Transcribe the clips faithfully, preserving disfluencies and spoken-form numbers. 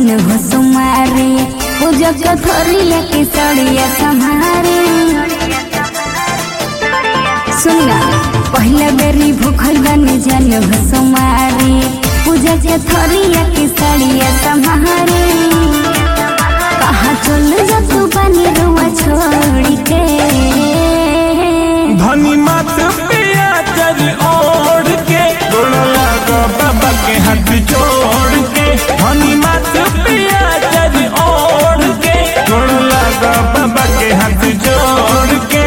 हो सुमारे पूजा कथरिया की सड़िया संहारे। सुनना पहला बेरी भूखल बने जन हो सुमारे पूजा कथरिया की सड़िया संहारे। कहाँ चल जा तू बनी रुआ छोड़ के धनी मत पिया चल ओढ़ के गोड़ा लगा बाबा के हाथ जोड़ के। धनी मत पिया चल ओढ़ के गोड़ा लगा बाबा के हाथ जोड़ के।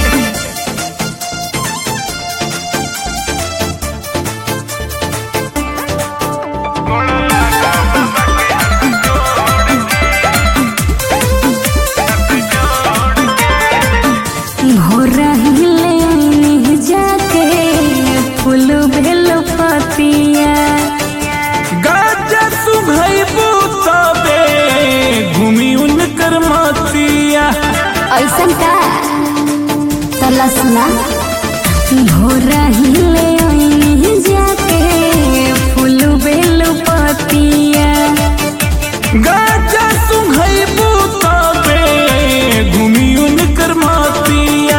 ऐसन का तला सुना भोरा ही ले आई जाके फूल बेल पतिया गाजा सुंघैबू तबे घूमी उनकर मातिया।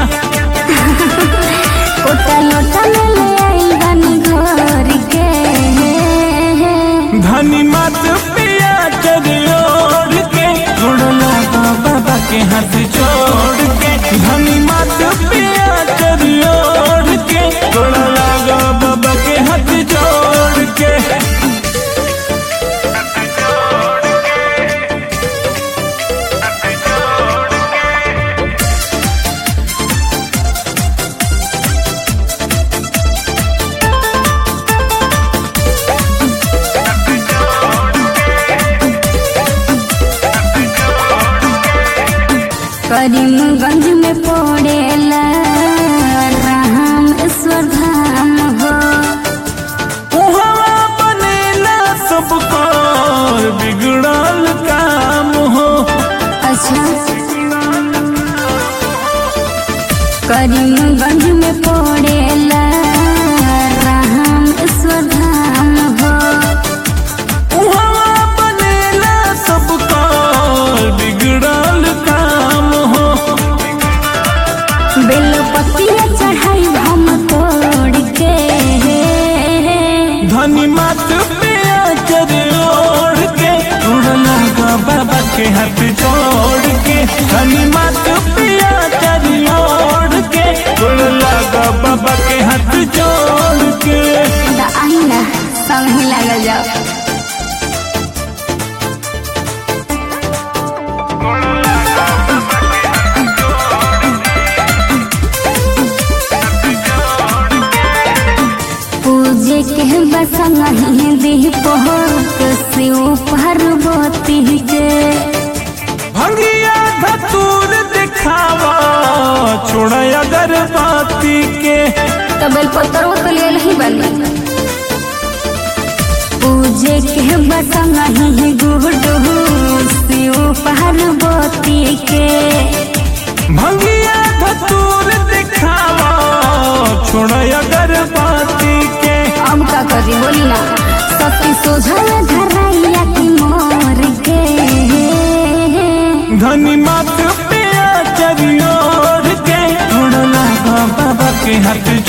कोटा लोटा ले ले आई बनी घर के धनी मत पिया चरियोड़ के गोड़ला बाबा के हाथ जोड़ के। धनी मत पिया चरियोड़ के गोड़ला बाबा के हाथ जोड़ के। करीमगंज में पड़ेला रामेश्वर धाम हो उहाँ बनेला सब कार बिगड़ल काम हो। अच्छा करीमगंज में पड़ेला रामेश्वर धाम हो उहाँ बनेला सब कार बिगड़ल काम हो। बेलपतिया चढ़ाई हम तोड़ के धनी मत पिया चरियोड़ के गोड़ला बाबा के हाथ जोड़ के। धनी मत पिया चरियोड़ के गोड़ला बाबा के हाथ जोड़ के। आई ना संग ही लगा जाओ। पूजे के बसंग ही दी पहुँच शिव पार्वती के भंगिया धतूर दिखावा छोड़ा अगरबत्ती के। तबल पत्थर तो ले ही बनी पूजे के बसंग ही गुडू शिव पार्वती के। भंगिया धतूर दिखावा छोड़ा अगरबत्ती के। अब का करी बोली ना सती सोझा धराइया की मोर के धनी मत पिया चरियोड़ के गोड़ला बाबा के हाथ